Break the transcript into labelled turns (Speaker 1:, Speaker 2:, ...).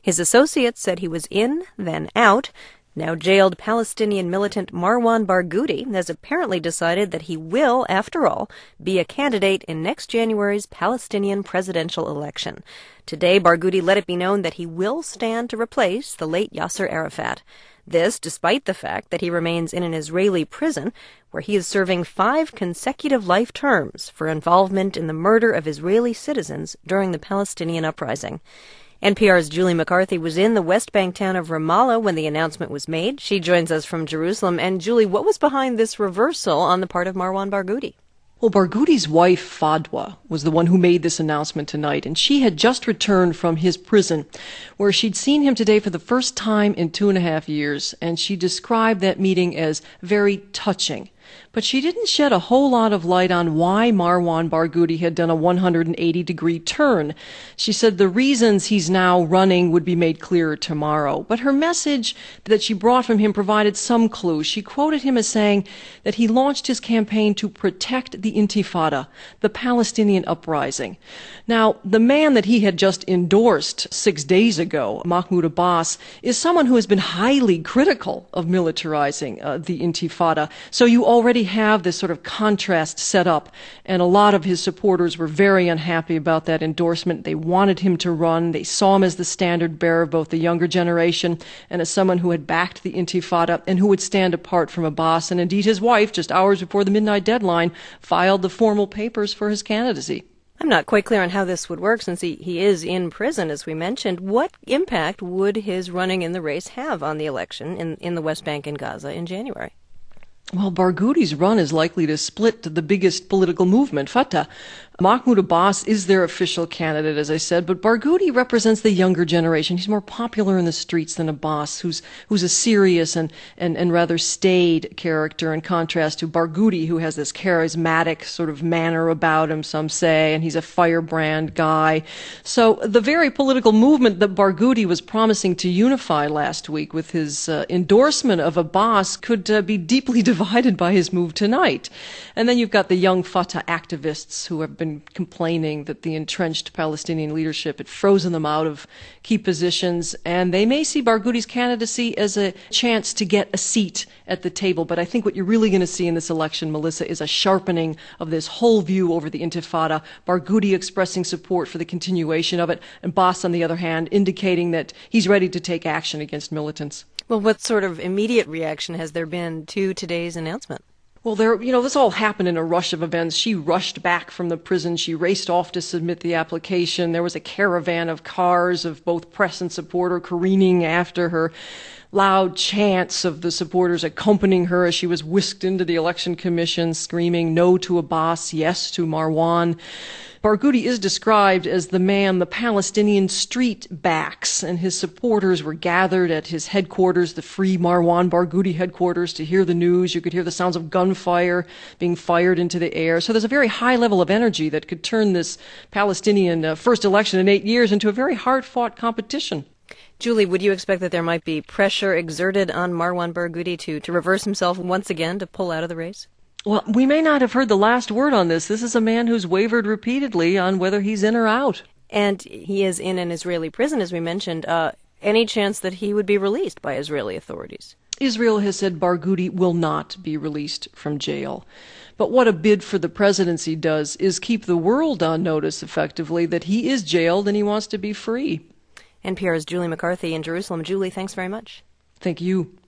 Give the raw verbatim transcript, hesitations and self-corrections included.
Speaker 1: His associates said he was in, then out. Now jailed Palestinian militant Marwan Barghouti has apparently decided that he will, after all, be a candidate in next January's Palestinian presidential election. Today, Barghouti let it be known that he will stand to replace the late Yasser Arafat. This despite the fact that he remains in an Israeli prison where he is serving five consecutive life terms for involvement in the murder of Israeli citizens during the Palestinian uprising. N P R's Julie McCarthy was in the West Bank town of Ramallah when the announcement was made. She joins us from Jerusalem. And Julie, what was behind this reversal on the part of Marwan Barghouti?
Speaker 2: Well, Barghouti's wife, Fadwa, was the one who made this announcement tonight, and she had just returned from his prison, where she'd seen him today for the first time in two and a half years, and she described that meeting as very touching. But she didn't shed a whole lot of light on why Marwan Barghouti had done a one hundred eighty degree turn. She said the reasons he's now running would be made clearer tomorrow. But her message that she brought from him provided some clue. She quoted him as saying that he launched his campaign to protect the Intifada, the Palestinian uprising. Now, the man that he had just endorsed six days ago, Mahmoud Abbas, is someone who has been highly critical of militarizing uh, the Intifada. So you already have this sort of contrast set up, and a lot of his supporters were very unhappy about that endorsement. They wanted him to run. They saw him as the standard bearer of both the younger generation and as someone who had backed the Intifada and who would stand apart from Abbas. And indeed, his wife, just hours before the midnight deadline, filed the formal papers for his candidacy.
Speaker 1: I'm not quite clear on how this would work since he, he is in prison, as we mentioned. What impact would his running in the race have on the election in, in the West Bank and Gaza in January?
Speaker 2: Well, Barghouti's run is likely to split the biggest political movement, Fatah. Mahmoud Abbas is their official candidate, as I said, but Barghouti represents the younger generation. He's more popular in the streets than Abbas, who's who's a serious and, and, and rather staid character, in contrast to Barghouti, who has this charismatic sort of manner about him, some say, and he's a firebrand guy. So the very political movement that Barghouti was promising to unify last week with his uh, endorsement of Abbas could uh, be deeply divided by his move tonight. And then you've got the young Fatah activists who have been complaining that the entrenched Palestinian leadership had frozen them out of key positions, and they may see Barghouti's candidacy as a chance to get a seat at the table. But I think what you're really going to see in this election, Melissa, is a sharpening of this whole view over the Intifada, Barghouti expressing support for the continuation of it, and Abbas, on the other hand, indicating that he's ready to take action against militants.
Speaker 1: Well, what sort of immediate reaction has there been to today's announcement?
Speaker 2: Well, there, you know, this all happened in a rush of events. She rushed back from the prison. She raced off to submit the application. There was a caravan of cars of both press and supporter careening after her. Loud chants of the supporters accompanying her as she was whisked into the election commission, screaming no to Abbas, yes to Marwan. Barghouti is described as the man the Palestinian street backs, and his supporters were gathered at his headquarters, the Free Marwan Barghouti headquarters, to hear the news. You could hear the sounds of gunfire being fired into the air. So there's a very high level of energy that could turn this Palestinian uh, first election in eight years into a very hard-fought competition.
Speaker 1: Julie, would you expect that there might be pressure exerted on Marwan Barghouti to, to reverse himself once again, to pull out of the race?
Speaker 2: Well, we may not have heard the last word on this. This is a man who's wavered repeatedly on whether he's in or out.
Speaker 1: And he is in an Israeli prison, as we mentioned. Uh, any chance that he would be released by Israeli authorities?
Speaker 2: Israel has said Barghouti will not be released from jail. But what a bid for the presidency does is keep the world on notice, effectively, that he is jailed and he wants to be free.
Speaker 1: N P R's Julie McCarthy in Jerusalem. Julie, thanks very much.
Speaker 2: Thank you.